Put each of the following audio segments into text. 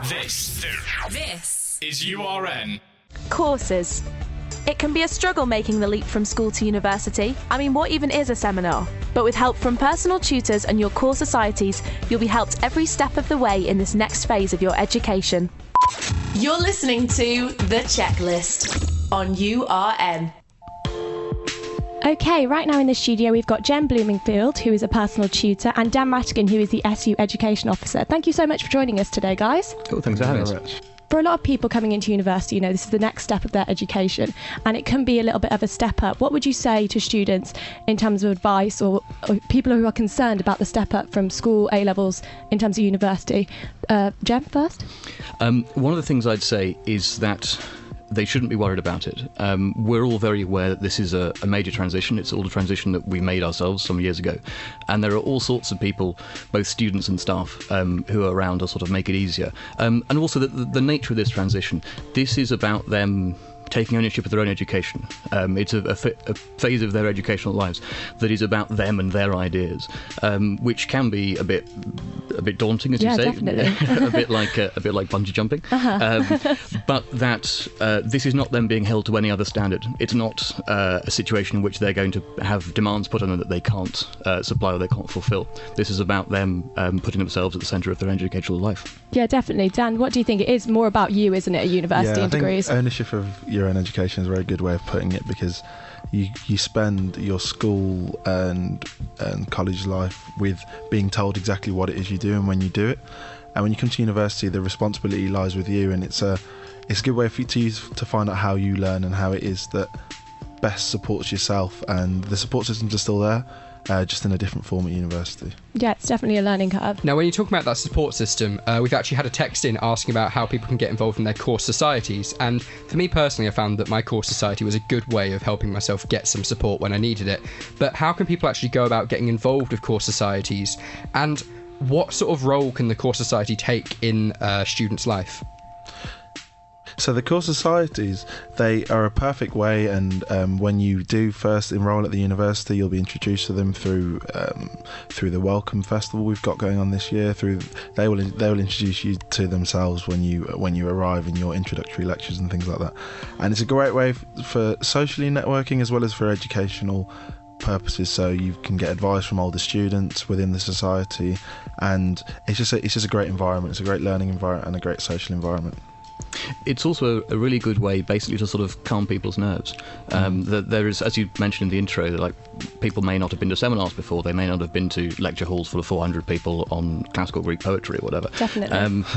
This is URN. Courses. It can be a struggle making the leap from school to university. I mean, what even is a seminar? But with help from personal tutors and your core societies, you'll be helped every step of the way in this next phase of your education. You're listening to The Checklist on URN. Okay, right now in the studio we've got Jen Bloomingfield, who is a personal tutor, and Dan Matigan, who is the SU Education Officer. Thank you so much for joining us today, guys. Cool, thanks for having us. For a lot of people coming into university, this is the next step of their education, and it can be a little bit of a step up. What would you say to students in terms of advice or people who are concerned about the step up from school, A-levels, in terms of university? Jen, first? One of the things I'd say is that they shouldn't be worried about it. We're all very aware that this is a major transition. It's all a transition that we made ourselves some years ago. And there are all sorts of people, both students and staff, who are around to sort of make it easier. And also the nature of this transition. This is about them taking ownership of their own education. It's a phase of their educational lives that is about them and their ideas, which can be a bit daunting, as you say. Definitely. a bit like bungee jumping. But that this is not them being held to any other standard. It's not a situation in which they're going to have demands put on them that they can't supply or they can't fulfil. This is about them putting themselves at the centre of their educational life. Yeah, definitely. Dan, what do you think? It is more about you, isn't it, at university and degrees? Think ownership of your own education is a very good way of putting it, because you spend your school and college life with being told exactly what it is you do and when you do it. And when you come to university, the responsibility lies with you, and it's a good way for you to find out how you learn and how it is that best supports yourself. And the support systems are still there, just in a different form at university. Yeah, it's definitely a learning curve. Now, when you talk about that support system, we've actually had a text in asking about how people can get involved in their core societies. And for me personally, I found that my core society was a good way of helping myself get some support when I needed it. But how can people actually go about getting involved with core societies? And what sort of role can the core society take in a student's life? So the core societies, they are a perfect way, and when you do first enrol at the university, you'll be introduced to them through the Welcome Festival we've got going on this year. They will introduce you to themselves when you arrive in your introductory lectures and things like that. And it's a great way for socially networking as well as for educational purposes, so you can get advice from older students within the society, and it's just a great environment. It's a great learning environment and a great social environment. It's also a really good way, basically, to sort of calm people's nerves. There is, as you mentioned in the intro, like people may not have been to seminars before. They may not have been to lecture halls full of 400 people on classical Greek poetry or whatever. Definitely.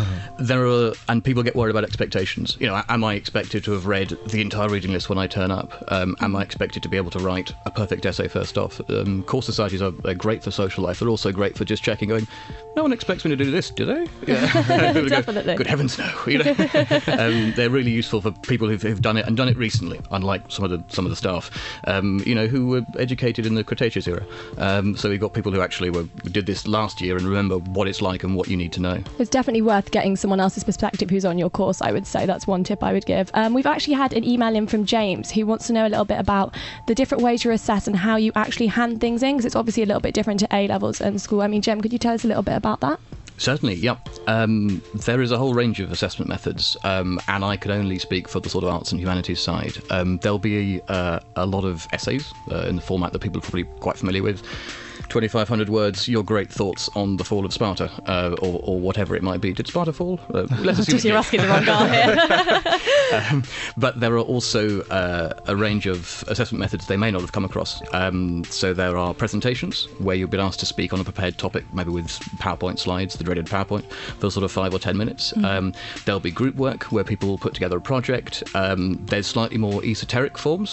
And people get worried about expectations. Am I expected to have read the entire reading list when I turn up? Am I expected to be able to write a perfect essay first off? Core societies are great for social life. They're also great for just checking, going, no one expects me to do this, do they? Yeah. Definitely. Good heavens, no. They're really useful for people who've done it and done it recently, unlike some of the staff, who were educated in the Cretaceous era. So we've got people who actually did this last year and remember what it's like and what you need to know. It's definitely worth getting someone else's perspective who's on your course, I would say. That's one tip I would give. We've actually had an email in from James who wants to know a little bit about the different ways you're assessed and how you actually hand things in, because it's obviously a little bit different to A-levels and school. I mean, Jem, could you tell us a little bit about that? Certainly, yeah. There is a whole range of assessment methods, and I could only speak for the sort of arts and humanities side. There'll be a lot of essays in the format that people are probably quite familiar with. 2,500 words, your great thoughts on the fall of Sparta, or whatever it might be. Did Sparta fall? Let's assume You're asking the wrong guy here. But there are also a range of assessment methods they may not have come across. So there are presentations where you'll be asked to speak on a prepared topic, maybe with PowerPoint slides, the dreaded PowerPoint, for sort of 5 or 10 minutes. There'll be group work where people put together a project. There's slightly more esoteric forms.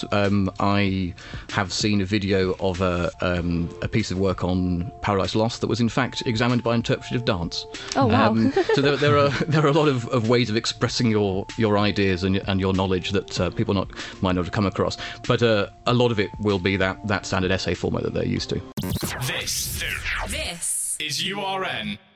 I have seen a video of a piece of work on Paradise Lost that was in fact examined by interpretative dance. Oh wow! So there are a lot of ways of expressing your ideas and your knowledge that people might not have come across. But a lot of it will be that standard essay format that they're used to. This is URN.